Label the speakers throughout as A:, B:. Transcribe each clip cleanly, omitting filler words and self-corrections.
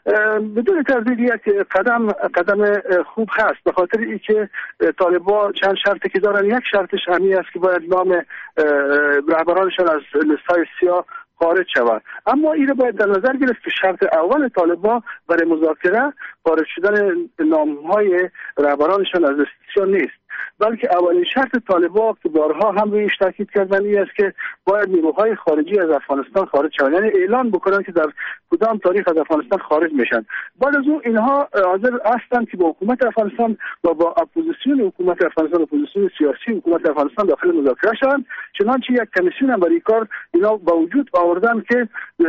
A: بدون تردید یک قدم خوب هست، به خاطر اینکه طالبان چند شرطی که دارن، یک شرطش همین است که باید نام رهبرانشان از لیست‌های سیاه خارج شود. اما این رو باید در نظر گرفت که شرط اول طالبان برای مذاکره خارج شدن نام‌های رهبرانشان از لیست سیاه نیست، بلکه اولین شرط طالبان که بارها هم رویش تاکید کردن این است که باید نیروهای خارجی از افغانستان خارج شوند، یعنی اعلان بکنن که در کدام تاریخ از افغانستان خارج میشن. بعد از اون اینها حاضر هستند که با حکومت افغانستان و با اپوزیسیون حکومت افغانستان، اپوزیسیون سیاسی حکومت افغانستان داخل مذاکره شوند. چنانچه یک کمیسیون هم برای کار اینا با وجود آوردن که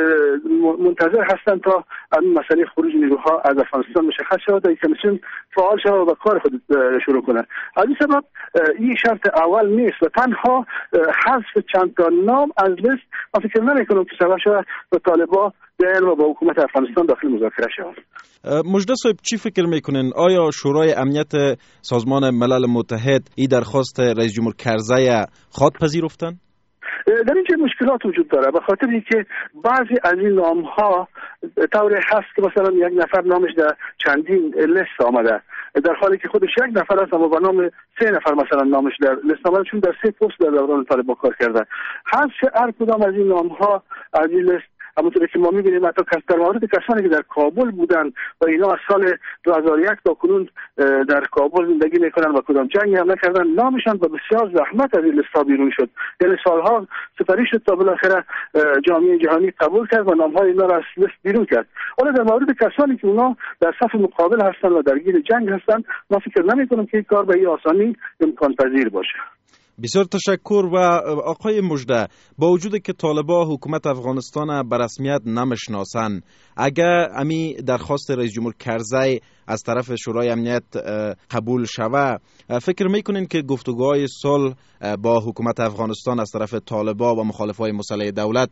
A: منتظر هستند تا این مسئله خروج نیروها از افغانستان مشخص شود و این کمیسیون فعال شود و کار خود شروع کنه. از این سبب این شرط اول نیست و تنها حذف چند تا نام از لیست من فکر نمی‌کنم که سبب شود تا طالبان بیان و با حکومت افغانستان داخل مذاکره شود.
B: مجده صاحب چی فکر میکنین؟ آیا شورای امنیت سازمان ملل متحد این درخواست رئیس جمهور کرزی خواهد پذیرفتن؟
A: در اینجا مشکلات وجود داره، به خاطر اینکه بعضی از این نام‌ها طوری هست که مثلا یک نفر نامش در چندین لیست آمده، در حالی که خودش یک نفر است اما با نام 3 نفر مثلا نامش در لیست آمده، چون در 3 پست در دوران طالبان کار کرده. حذف هر کدام از این نام‌ها از این لیست، همونطور که ما می‌بینیم حتی در مورد کسانی که در کابل بودن و اینا از سال 2001 تا کنون در کابل زندگی میکنن و کدام جنگی هم نکردن، نامشان با بسیار زحمت از این لیست بیرون شد، یعنی سالها سپری شد تا بالاخره جامعه جهانی قبول کرد و نام‌های اینا را از لیست بیرون کرد. ولی در مورد کسانی که اونا در صف مقابل هستن و درگیر جنگ هستن، ما فکر نمی‌کنم که این کار به این آسانی امکان پذیر باشه.
B: بسیار تشکر. و آقای مجده، با وجود که طالبان حکومت افغانستان به رسمیت نمیشناسن، اگر امی درخواست رئیس جمهور کرزی از طرف شورای امنیت قبول شود، فکر میکنین که گفتگوهای صلح با حکومت افغانستان از طرف طالبان و مخالفای مسلح دولت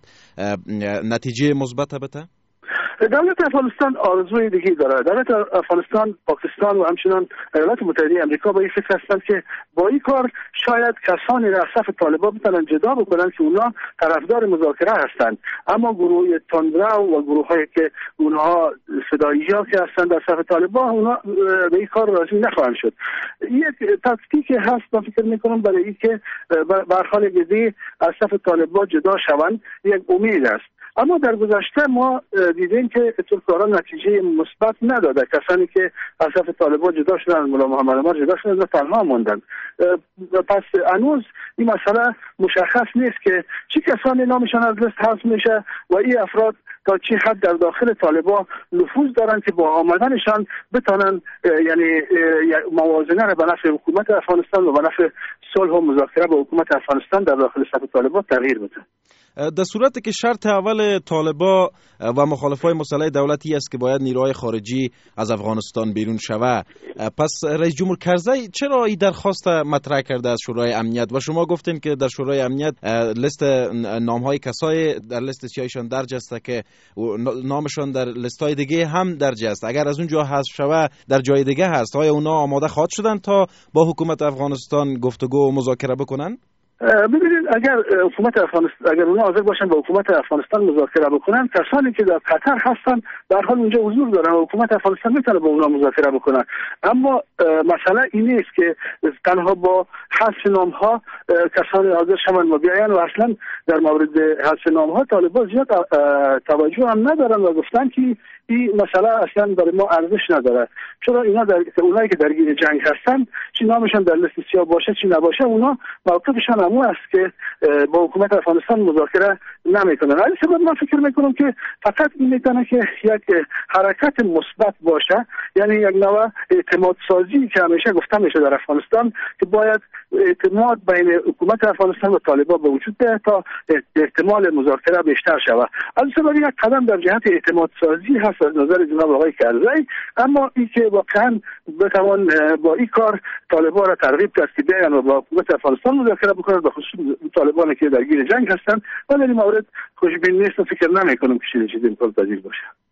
B: نتیجه مثبت بده؟
A: دولت افغانستان آرزوی دیگه داره. دولت افغانستان، پاکستان و همچنان ایالات متحده آمریکا با این فکر هستند که با این کار شاید کسانی را از صف طالبان بتونن جدا بکنن که اونا طرفدار مذاکره هستند، اما گروه تندرو و گروه‌هایی که اونها فدایی‌ها که هستند در صف طالبان، اونا به این کار راضی نخواهند شد. یک تاکتیک هست من فکر می‌کنم برای اینکه به هر حال گزی از صف طالبان جدا شوند، یک امید است. اما در گذشته ما دیدیم که اطلاعات نتیجه مثبت نداده. کسانی که از صف طالبان جدا شدن، ملا محمد عمر جدا شدن و تنها ماندن. پس هنوز این مسئله مشخص نیست که چه کسانی نامشان از لیست حذف میشه و این افراد تا چه حد در داخل طالبان نفوذ دارن که با آمدنشان بتونن یعنی موازنه را به نفع حکومت افغانستان و به نفع صلح و مذاکره با حکومت افغانستان در داخل صف طالبان تغییر بده.
B: در صورتی که شرط اول طالبان و مخالفای مسلح دولتی است که باید نیروهای خارجی از افغانستان بیرون شود، پس رئیس جمهور کرزی چرا این درخواست مطرح کرده از شورای امنیت؟ و شما گفتین که در شورای امنیت لیست نام‌های کسای در لیست سیاهشان درج است که نامشان در لیست‌های دیگه هم درج است. اگر از اونجا حذف شود در جای دیگه هست، آیا اونا آماده خواهد شدن تا با حکومت افغانستان گفتگو و مذاکره بکنن؟
A: ببینید اگر اونا حاضر باشن با حکومت افغانستان مذاکره بکنن، کسانی که در قطر هستن در حال اونجا حضور دارن و حکومت افغانستان میتونه با اونا مذاکره بکنن. اما مسئله این نیست که تنها با حذف نام‌ها کسانی حاضر شوند و بیاین و اصلا در مورد حذف نام‌ها طالبان زیاد توجه هم ندارن و گفتن که این مسئله اصلا برای ما ارزش نداره، چرا اینا اونایی که درگیر جنگ هستن چی نامشان در لیست سیاه باشه چی نباشه، اونا موقفشان همون است که با حکومت افغانستان مذاکره نمیکنن. علی سبب من فکر میکنم که فقط این میتونه که یک حرکت مثبت باشه، یعنی یک نوع اعتماد سازی که همیشه گفته میشه در افغانستان که باید اعتماد بین حکومت افغانستان و طالبان به وجود بیاد تا احتمال مذاکره بیشتر شود. علی سبب یک قدم در جهت اعتماد سازی هست از نظر جناب آقای کرزی، اما این که واقعا بتوان با این کار طالبان را ترغیب کرد که بیان و با حکومت افغانستان مذاکره بکنند، به خصوص طالبانی که درگیر جنگ هستند، ولی این مورد خوشبین نیست و فکر نمی‌کنم که چیزی امکان پذیر باشه.